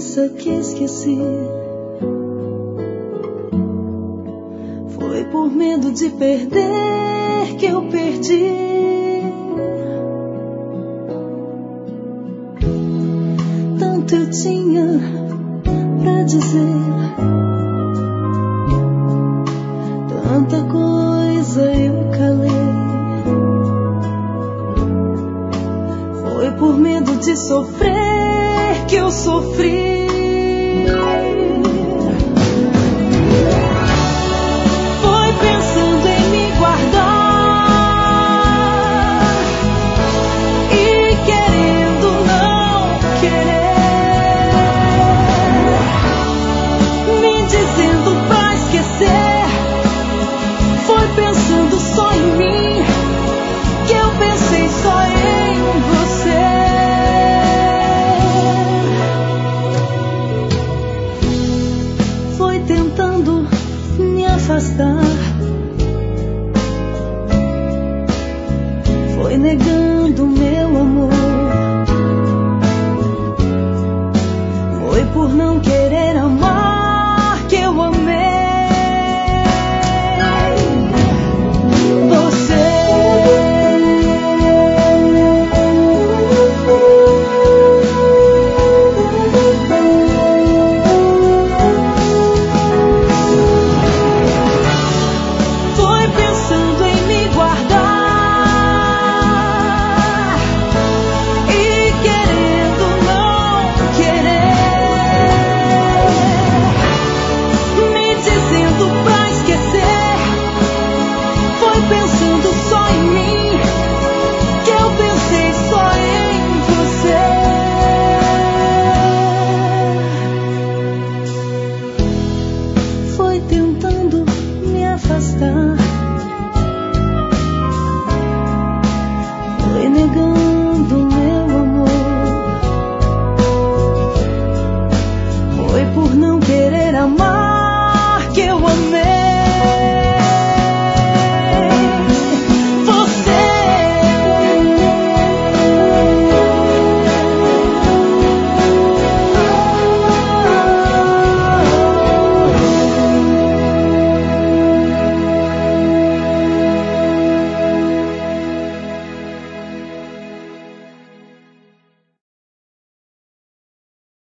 coisa que esqueci. Foi por medo de perder que eu perdi. Tanto eu tinha pra dizer, tanta coisa eu calei. Foi por medo de sofrer que eu sofri. Foi pensando em me guardar e querendo não querer, me dizendo pra esquecer. Foi pensando só em mim que eu pensei só em você. Foi tentando me afastar, foi negando